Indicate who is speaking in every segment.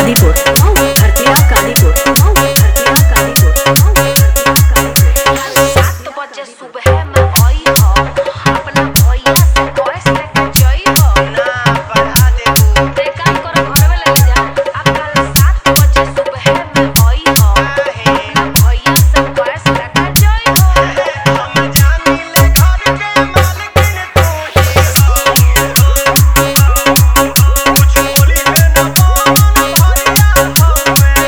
Speaker 1: कालीपुर हरदिया कालीपुर हरदिया कालीपुर
Speaker 2: कल 7 बजे सुबह में आई हो अपना भैया से गैस लेके जाई हो
Speaker 3: ना बढ़ा देबू
Speaker 2: ते काम करो घर में ले जा अब कल 7 बजे सुबह में आई हो अपना भैया से गैस लेके जाई हो
Speaker 3: हम जानी ले घर के मालकिन तू ही हो कुछ बोली है ना पवन भैया हमें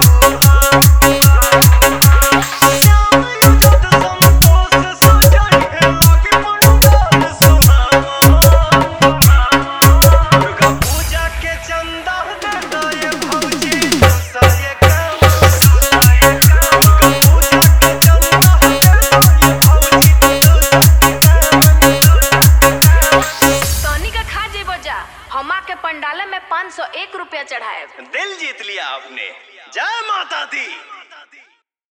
Speaker 3: श्याम युद्ध संतोष सजन है लागे पंडाल सुहावा दुर्गा पूजा के चंदा दे दे भौजी दूसरे काम दुर्गा पूजा के चंदा दे दे भौजी दूसरे काम
Speaker 2: तनी का खा जेबो जा हमा के पंडाले में 501 रुपया चढ़ाए
Speaker 3: दिल जीत लिया आपने जय माता दी।